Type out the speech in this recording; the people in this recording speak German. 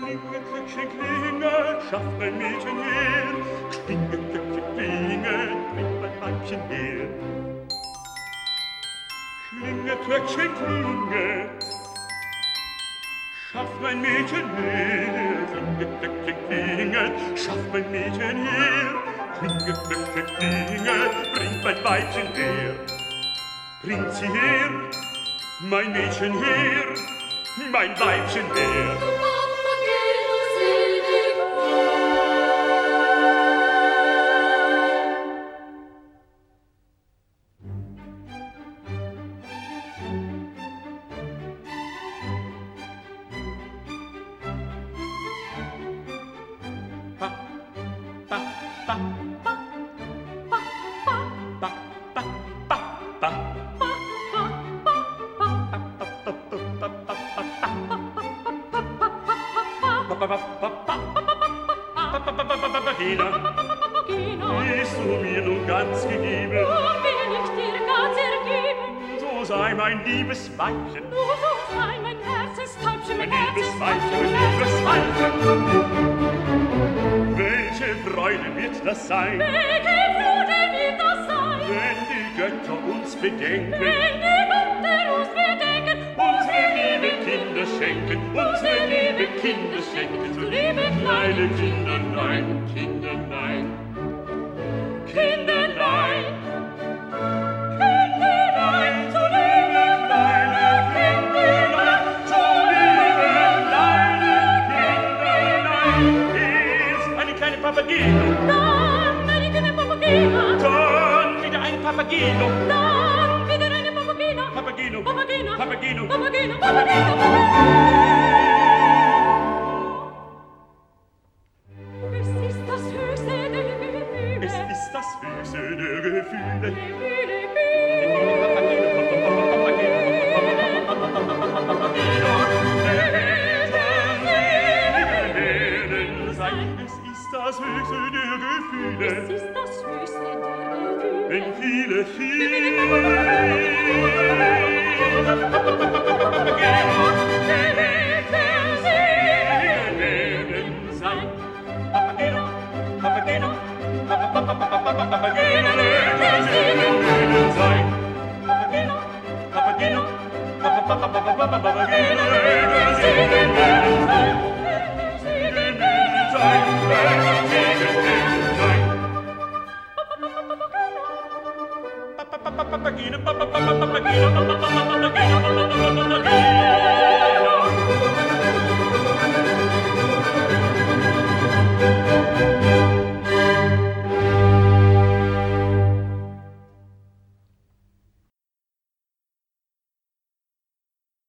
Klinge, Glöckchen, Klinge, schafft mein Mädchen her. Klinge, Glöckchen, Klinge, bringt mein Weibchen her. Klinge, Glöckchen, Klinge, schafft mein Mädchen her. Klinge, Glöckchen, Klinge, schafft mein Mädchen her. Klinge, Glöckchen, Klinge, bringt mein Weibchen her. Bringt sie her, mein Mädchen her, mein Weibchen her. Bist du mir nun ganz gegeben? Nun will ich dir ganz ergeben. So sei mein liebes Weibchen, So sei mein Herzenstäubchen, mein liebes Weibchen, mein liebes Weibchen. Welche Freude wird das sein, Welche Freude wird das sein, wenn die Götter uns bedenken, wenn die Götter uns bedenken, unsere liebe Kinder schenken, unsere liebe Kinder schenken, so liebe kleine Kinderlein, Kinderlein, Kinderlein, Kinderlein, so liebe kleine Kinderlein, so liebe kleine Kinderlein. Erst eine kleine Papageno, dann eine kleine Papagena, dann wieder ein Papageno, dann wieder eine Papagena, Papageno, Papagena, Papageno, Papagena, Papagena. Es ist das höchste der Gefühle. es ist das höchste der Gefühle. Es ist das höchste der Gefühle. Es ist das höchste der Gefühle. Wenn viele, Papageno, Papageno, Papageno, Papageno, Papageno,